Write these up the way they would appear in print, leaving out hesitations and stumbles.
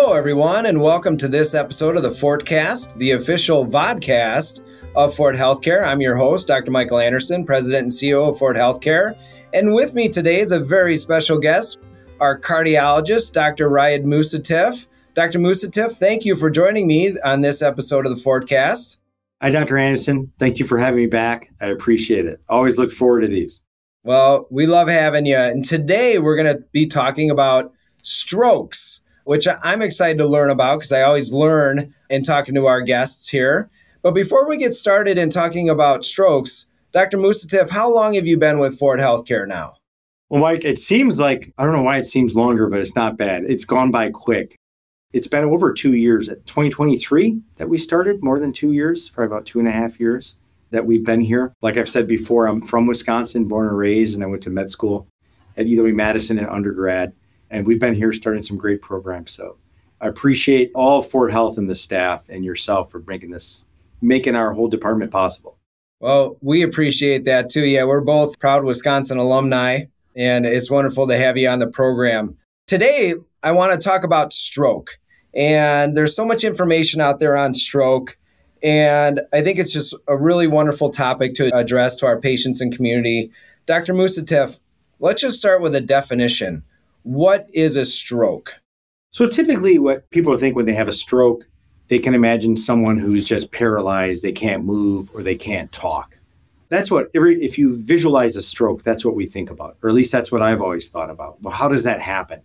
Hello, everyone, and welcome to this episode of the Fortcast, the official vodcast of Fort Healthcare. I'm your host, Dr. Michael Anderson, President and CEO of Fort Healthcare. And with me today is a very special guest, our cardiologist, Dr. Raed Musatif. Dr. Musatif, thank you for joining me on this episode of the Fortcast. Hi, Dr. Anderson. Thank you for having me back. I appreciate it. Always look forward to these. Well, we love having you. And today we're going to be talking about strokes, which I'm excited to learn about because I always learn in talking to our guests here. But before we get started in talking about strokes, Dr. Musatif, how long have you been with Fort Healthcare now? Well, Mike, it seems like, I don't know why it seems longer, but it's not bad. It's gone by quick. It's been over 2 years, 2023 that we started, more than 2 years, probably about 2.5 years that we've been here. Like I've said before, I'm from Wisconsin, born and raised, and I went to med school at UW-Madison in undergrad. And we've been here starting some great programs. So I appreciate all of Fort Health and the staff and yourself for making our whole department possible. Well, we appreciate that too. Yeah, we're both proud Wisconsin alumni, and it's wonderful to have you on the program. Today, I want to talk about stroke. And there's so much information out there on stroke. And I think it's just a really wonderful topic to address to our patients and community. Dr. Musatif, let's just start with a definition. What is a stroke? So typically what people think when they have a stroke, they can imagine someone who's just paralyzed, they can't move, or they can't talk. That's what, if you visualize a stroke, that's what we think about, or at least that's what I've always thought about. Well, how does that happen?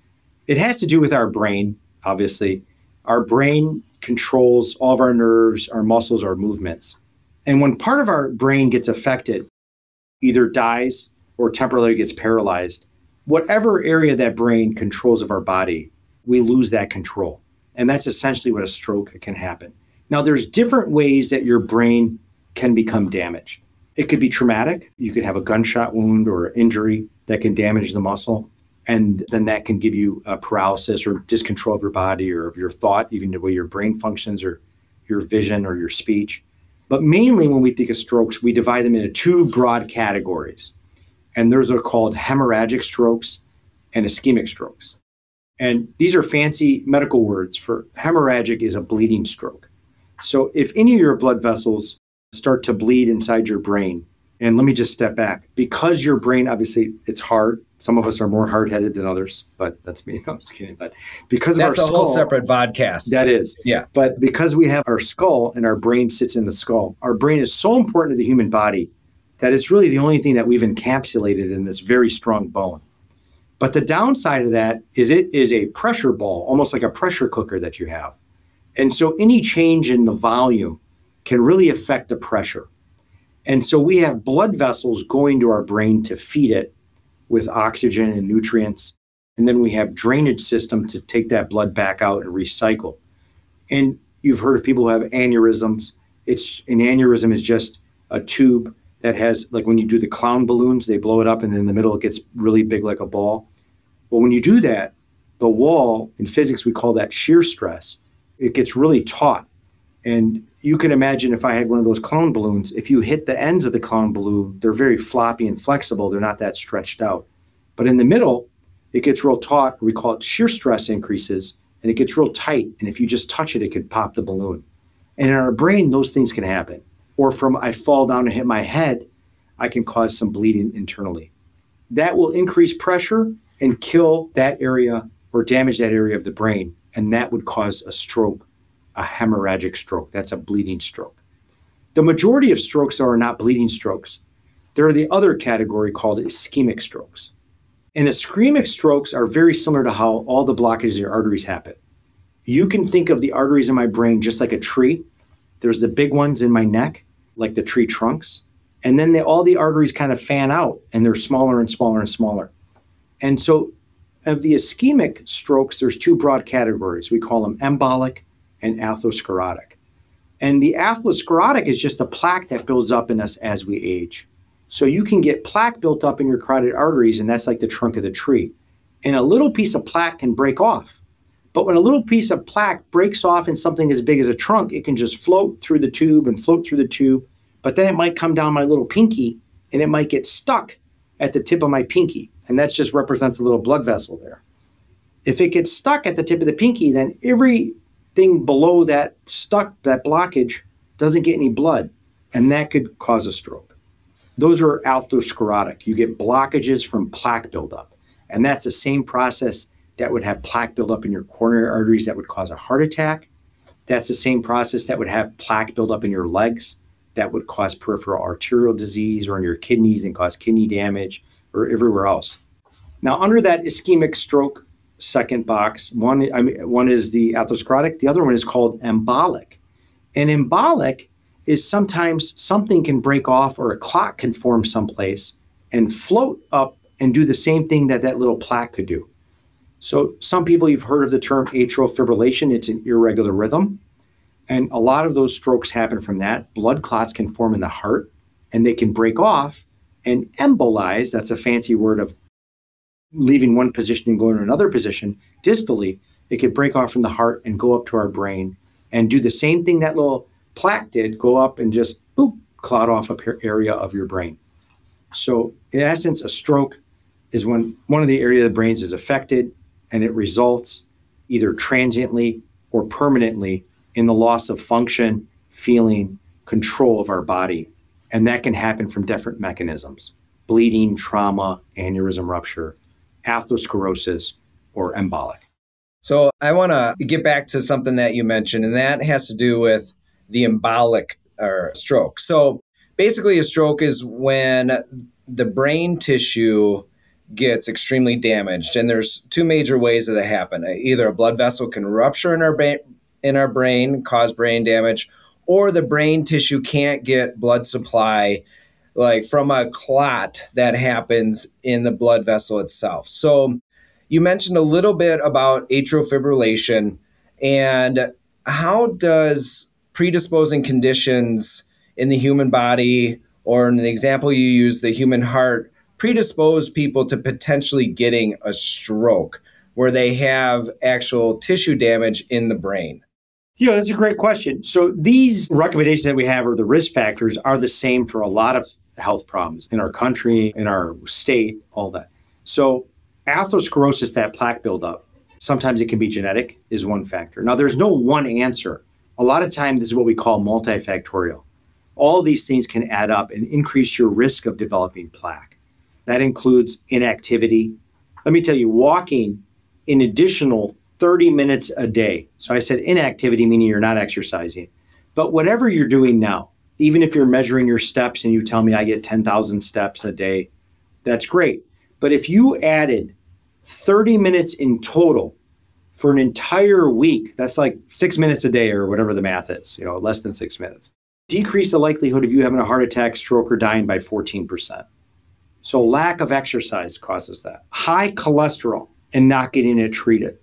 It has to do with our brain, obviously. Our brain controls all of our nerves, our muscles, our movements. And when part of our brain gets affected, either dies or temporarily gets paralyzed, whatever area that brain controls of our body, we lose that control. And that's essentially what a stroke can happen. Now, there's different ways that your brain can become damaged. It could be traumatic. You could have a gunshot wound or injury that can damage the muscle. And then that can give you a paralysis or discontrol of your body or of your thought, even the way your brain functions or your vision or your speech. But mainly when we think of strokes, we divide them into two broad categories. And those are called hemorrhagic strokes and ischemic strokes. And these are fancy medical words for hemorrhagic is a bleeding stroke. So if any of your blood vessels start to bleed inside your brain, and let me just step back, because your brain, obviously, it's hard. Some of us are more hard-headed than others, but that's me. No, I'm just kidding. But because of our skull. That's a whole separate vodcast. That is. Yeah. But because we have our skull and our brain sits in the skull, our brain is so important to the human body that it's really the only thing that we've encapsulated in this very strong bone. But the downside of that is it is a pressure ball, almost like a pressure cooker that you have. And so any change in the volume can really affect the pressure. And so we have blood vessels going to our brain to feed it with oxygen and nutrients. And then we have drainage system to take that blood back out and recycle. And you've heard of people who have aneurysms. An aneurysm is just a tube that has, like when you do the clown balloons, they blow it up and in the middle it gets really big like a ball. Well, when you do that, the wall, in physics we call that shear stress, it gets really taut. And you can imagine if I had one of those clown balloons, if you hit the ends of the clown balloon, they're very floppy and flexible. They're not that stretched out. But in the middle, it gets real taut. We call it shear stress increases, and it gets real tight. And if you just touch it, it could pop the balloon. And in our brain, those things can happen. Or from I fall down and hit my head, I can cause some bleeding internally. That will increase pressure and kill that area or damage that area of the brain. And that would cause a stroke, a hemorrhagic stroke. That's a bleeding stroke. The majority of strokes are not bleeding strokes. There are the other category called ischemic strokes. And ischemic strokes are very similar to how all the blockages in your arteries happen. You can think of the arteries in my brain just like a tree. There's the big ones in my neck, like the tree trunks. And then all the arteries kind of fan out and they're smaller and smaller and smaller. And so of the ischemic strokes, there's two broad categories. We call them embolic and atherosclerotic. And the atherosclerotic is just a plaque that builds up in us as we age. So you can get plaque built up in your carotid arteries, and that's like the trunk of the tree. And a little piece of plaque can break off. But when a little piece of plaque breaks off in something as big as a trunk, it can just float through the tube and float through the tube. But then it might come down my little pinky, and it might get stuck at the tip of my pinky. And that just represents a little blood vessel there. If it gets stuck at the tip of the pinky, then everything below that blockage, doesn't get any blood, and that could cause a stroke. Those are atherosclerotic. You get blockages from plaque buildup, and that's the same process that would have plaque buildup in your coronary arteries that would cause a heart attack. That's the same process that would have plaque buildup in your legs that would cause peripheral arterial disease, or in your kidneys and cause kidney damage, or everywhere else. Now, under that ischemic stroke second box, one is the atherosclerotic, the other one is called embolic. And embolic is sometimes something can break off, or a clot can form someplace and float up and do the same thing that little plaque could do. So some people, you've heard of the term atrial fibrillation. It's an irregular rhythm. And a lot of those strokes happen from that. Blood clots can form in the heart, and they can break off and embolize. That's a fancy word of leaving one position and going to another position. Distally, it could break off from the heart and go up to our brain and do the same thing that little plaque did, go up and just boop, clot off an area of your brain. So in essence, a stroke is when one of the areas of the brain is affected, and it results either transiently or permanently in the loss of function, feeling, control of our body. And that can happen from different mechanisms: bleeding, trauma, aneurysm rupture, atherosclerosis, or embolic. So I want to get back to something that you mentioned, and that has to do with the embolic or stroke. So basically, a stroke is when the brain tissue gets extremely damaged, and there's two major ways that it happen. Either a blood vessel can rupture in our brain, cause brain damage, or the brain tissue can't get blood supply, like from a clot that happens in the blood vessel itself. So you mentioned a little bit about atrial fibrillation, and how does predisposing conditions in the human body, or in the example you use, the human heart, predispose people to potentially getting a stroke where they have actual tissue damage in the brain? Yeah, that's a great question. So these recommendations that we have, or the risk factors, are the same for a lot of health problems in our country, in our state, all that. So atherosclerosis, that plaque buildup, sometimes it can be genetic, is one factor. Now, there's no one answer. A lot of times, this is what we call multifactorial. All these things can add up and increase your risk of developing plaque. That includes inactivity. Let me tell you, walking an additional 30 minutes a day. So I said inactivity, meaning you're not exercising. But whatever you're doing now, even if you're measuring your steps and you tell me I get 10,000 steps a day, that's great. But if you added 30 minutes in total for an entire week, that's like 6 minutes a day, or whatever the math is, less than 6 minutes. Decrease the likelihood of you having a heart attack, stroke, or dying by 14%. So lack of exercise causes that. High cholesterol and not getting it treated.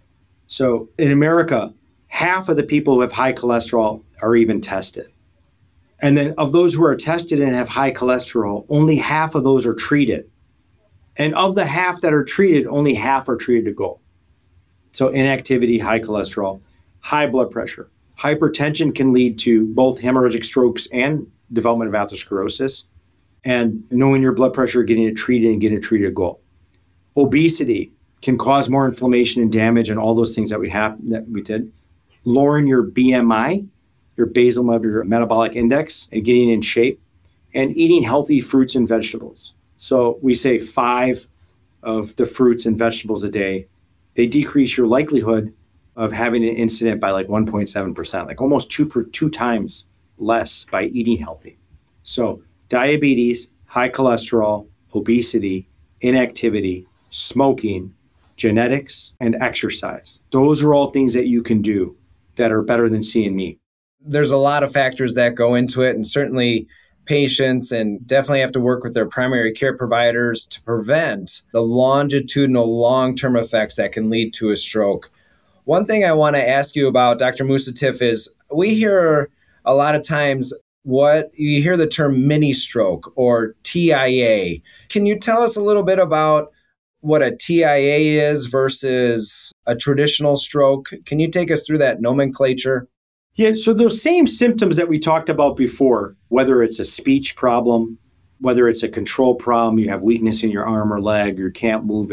So in America, half of the people who have high cholesterol are even tested. And then of those who are tested and have high cholesterol, only half of those are treated. And of the half that are treated, only half are treated to goal. So inactivity, high cholesterol, high blood pressure. Hypertension can lead to both hemorrhagic strokes and development of atherosclerosis. And knowing your blood pressure, getting it treated, and getting it treated to goal. Obesity can cause more inflammation and damage, and all those things that we did. Lowering your BMI, your basal metabolic index, and getting in shape, and eating healthy fruits and vegetables. So we say 5 of the fruits and vegetables a day. They decrease your likelihood of having an incident by like 1.7%, like almost two times less by eating healthy. So diabetes, high cholesterol, obesity, inactivity, smoking, genetics, and exercise. Those are all things that you can do that are better than seeing me. There's a lot of factors that go into it, and certainly patients and definitely have to work with their primary care providers to prevent the longitudinal long-term effects that can lead to a stroke. One thing I want to ask you about, Dr. Musatif, is we hear a lot of times you hear the term mini stroke or TIA. Can you tell us a little bit about what a TIA is versus a traditional stroke? Can you take us through that nomenclature? Yeah, so those same symptoms that we talked about before, whether it's a speech problem, whether it's a control problem, you have weakness in your arm or leg, you can't move it,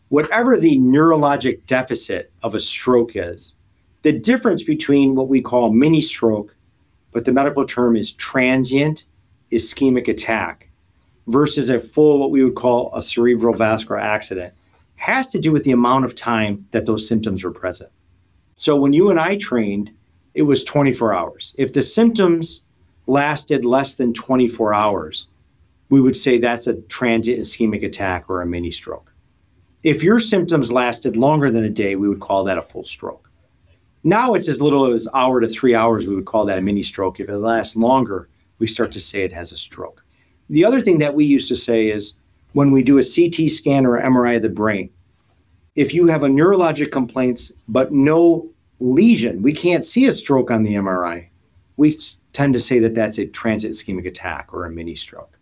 whatever the neurologic deficit of a stroke is, the difference between what we call mini stroke, but the medical term is transient ischemic attack, versus a full, what we would call a cerebral vascular accident, has to do with the amount of time that those symptoms were present. So when you and I trained, it was 24 hours. If the symptoms lasted less than 24 hours, we would say that's a transient ischemic attack or a mini stroke. If your symptoms lasted longer than a day, we would call that a full stroke. Now it's as little as hour to 3 hours, we would call that a mini stroke. If it lasts longer, we start to say it has a stroke. The other thing that we used to say is when we do a CT scan or MRI of the brain, if you have a neurologic complaints but no lesion, we can't see a stroke on the MRI, we tend to say that that's a transient ischemic attack or a mini stroke.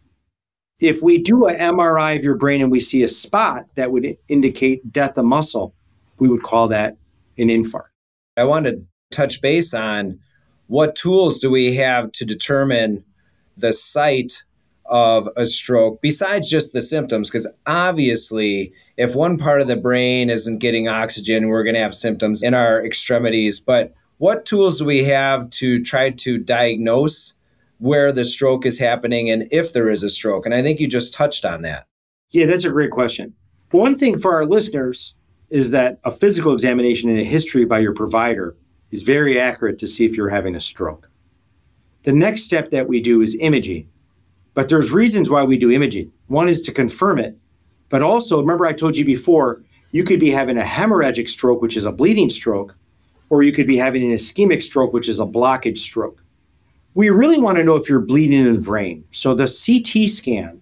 If we do an MRI of your brain and we see a spot that would indicate death of muscle, we would call that an infarct. I want to touch base on what tools do we have to determine the site of a stroke besides just the symptoms? Because obviously, if one part of the brain isn't getting oxygen, we're going to have symptoms in our extremities. But what tools do we have to try to diagnose where the stroke is happening and if there is a stroke? And I think you just touched on that. Yeah, that's a great question. One thing for our listeners is that a physical examination and a history by your provider is very accurate to see if you're having a stroke. The next step that we do is imaging. But there's reasons why we do imaging. One is to confirm it, but also, remember I told you before, you could be having a hemorrhagic stroke, which is a bleeding stroke, or you could be having an ischemic stroke, which is a blockage stroke. We really want to know if you're bleeding in the brain. So the CT scan,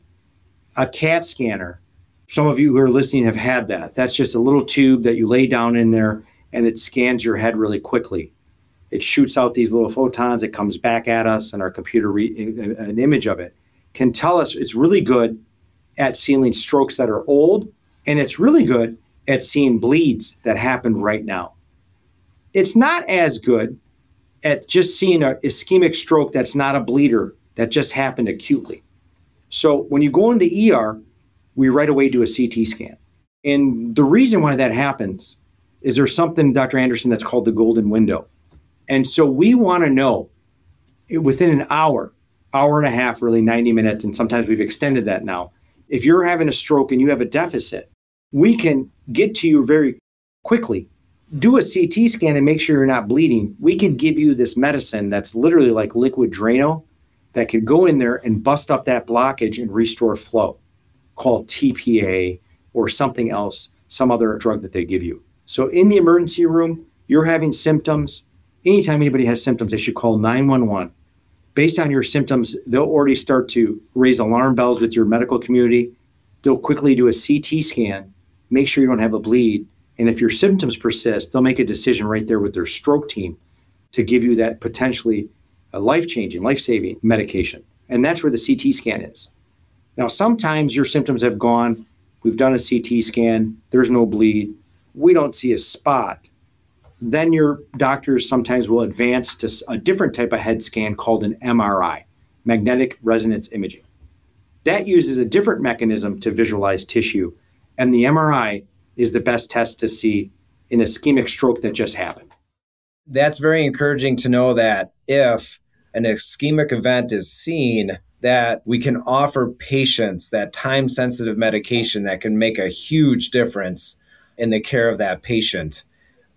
a CAT scanner, some of you who are listening have had that. That's just a little tube that you lay down in there and it scans your head really quickly. It shoots out these little photons, it comes back at us, and our computer an image of it can tell us it's really good at seeing strokes that are old, and it's really good at seeing bleeds that happen right now. It's not as good at just seeing an ischemic stroke that's not a bleeder, that just happened acutely. So when you go in the ER, we right away do a CT scan. And the reason why that happens is there's something, Dr. Anderson, that's called the golden window. And so we want to know within an hour and a half, really 90 minutes, and sometimes we've extended that now. If you're having a stroke and you have a deficit, we can get to you very quickly. Do a CT scan and make sure you're not bleeding. We can give you this medicine that's literally like liquid Drano that can go in there and bust up that blockage and restore flow, called TPA or something else, some other drug that they give you. So in the emergency room, you're having symptoms. Anytime anybody has symptoms, they should call 911. Based on your symptoms, they'll already start to raise alarm bells with your medical community. They'll quickly do a CT scan, make sure you don't have a bleed. And if your symptoms persist, they'll make a decision right there with their stroke team to give you that potentially a life-changing, life-saving medication. And that's where the CT scan is. Now, sometimes your symptoms have gone, we've done a CT scan, there's no bleed, we don't see a spot. Then your doctors sometimes will advance to a different type of head scan called an MRI, magnetic resonance imaging. That uses a different mechanism to visualize tissue, and the MRI is the best test to see an ischemic stroke that just happened. That's very encouraging to know that if an ischemic event is seen, that we can offer patients that time-sensitive medication that can make a huge difference in the care of that patient.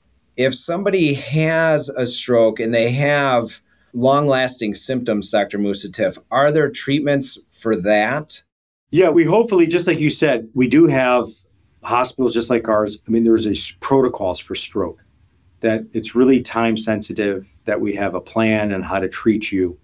If somebody has a stroke and they have long-lasting symptoms, Dr. Musatif, are there treatments for that? Yeah, we hopefully, just like you said, we do have hospitals just like ours. I mean, there's protocols for stroke, that it's really time-sensitive, that we have a plan on how to treat you.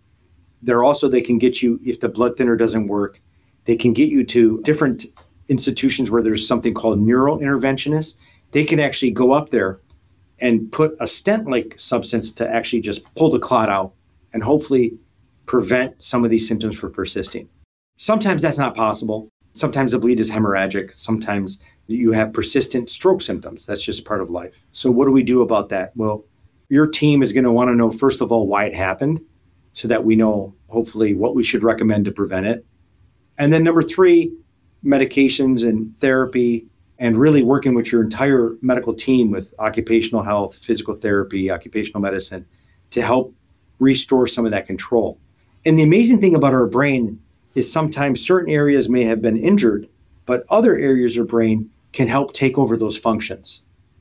They can get you, if the blood thinner doesn't work, they can get you to different institutions where there's something called neurointerventionists. They can actually go up there and put a stent-like substance to actually just pull the clot out and hopefully prevent some of these symptoms from persisting. Sometimes that's not possible. Sometimes the bleed is hemorrhagic. Sometimes you have persistent stroke symptoms. That's just part of life. So what do we do about that? Well, your team is going to want to know, first of all, why it happened, so that we know, hopefully, what we should recommend to prevent it. And then number 3, medications and therapy and really working with your entire medical team with occupational health, physical therapy, occupational medicine to help restore some of that control. And the amazing thing about our brain is sometimes certain areas may have been injured, but other areas of brain can help take over those functions.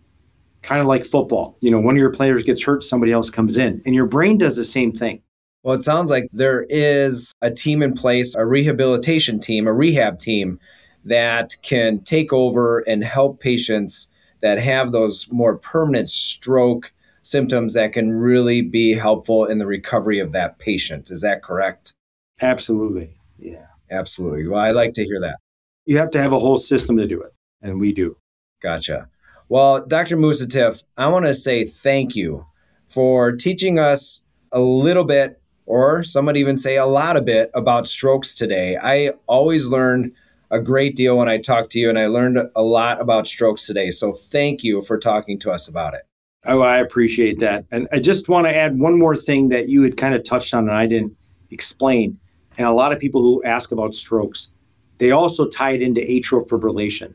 Kind of like football. One of your players gets hurt, somebody else comes in, and your brain does the same thing. Well, it sounds like there is a team in place, a rehabilitation team, a rehab team that can take over and help patients that have those more permanent stroke symptoms that can really be helpful in the recovery of that patient. Is that correct? Absolutely. Yeah. Absolutely. Well, I like to hear that. You have to have a whole system to do it, and we do. Gotcha. Well, Dr. Musatif, I want to say thank you for teaching us a little bit, or some would even say a lot of bit, about strokes today. I always learn a great deal when I talk to you, and I learned a lot about strokes today. So thank you for talking to us about it. Oh, I appreciate that. And I just want to add one more thing that you had kind of touched on and I didn't explain. And a lot of people who ask about strokes, they also tie it into atrial fibrillation.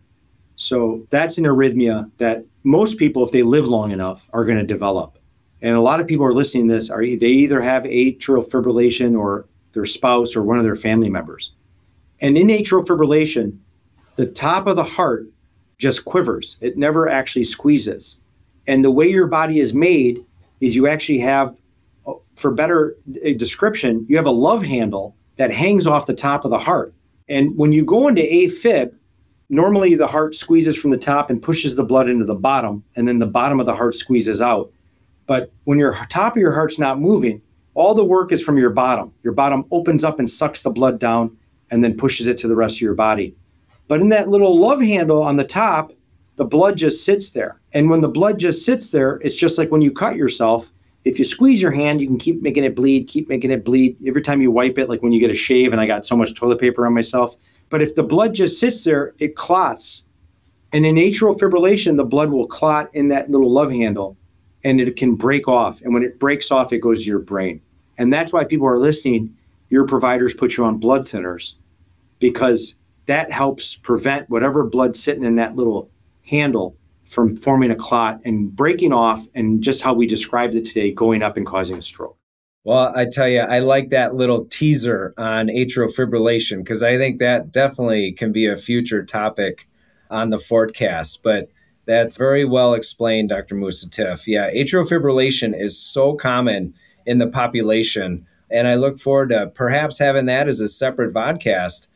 So that's an arrhythmia that most people, if they live long enough, are going to develop. And a lot of people are listening to this, they either have atrial fibrillation or their spouse or one of their family members. And in atrial fibrillation, the top of the heart just quivers. It never actually squeezes. And the way your body is made is you actually have, for better description, you have a love handle that hangs off the top of the heart. And when you go into AFib, normally the heart squeezes from the top and pushes the blood into the bottom, and then the bottom of the heart squeezes out. But when your top of your heart's not moving, all the work is from your bottom. Your bottom opens up and sucks the blood down and then pushes it to the rest of your body. But in that little love handle on the top, the blood just sits there. And when the blood just sits there, it's just like when you cut yourself. If you squeeze your hand, you can keep making it bleed, keep making it bleed. Every time you wipe it, like when you get a shave and I got so much toilet paper on myself. But if the blood just sits there, it clots. And in atrial fibrillation, the blood will clot in that little love handle and it can break off. And when it breaks off, it goes to your brain. And that's why people are listening. Your providers put you on blood thinners because that helps prevent whatever blood sitting in that little handle from forming a clot and breaking off, and just how we described it today, going up and causing a stroke. Well, I tell you, I like that little teaser on atrial fibrillation because I think that definitely can be a future topic on the Fortcast. But that's very well explained, Dr. Musatif. Yeah, atrial fibrillation is so common in the population, and I look forward to perhaps having that as a separate vodcast.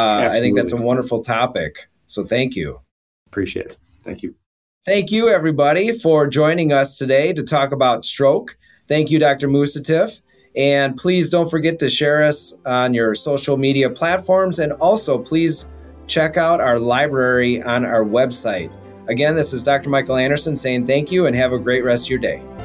I think that's a wonderful topic. So thank you. Appreciate it. Thank you. Thank you, everybody, for joining us today to talk about stroke. Thank you, Dr. Musatif. And please don't forget to share us on your social media platforms. And also, please check out our library on our website. Again, this is Dr. Michael Anderson saying thank you and have a great rest of your day.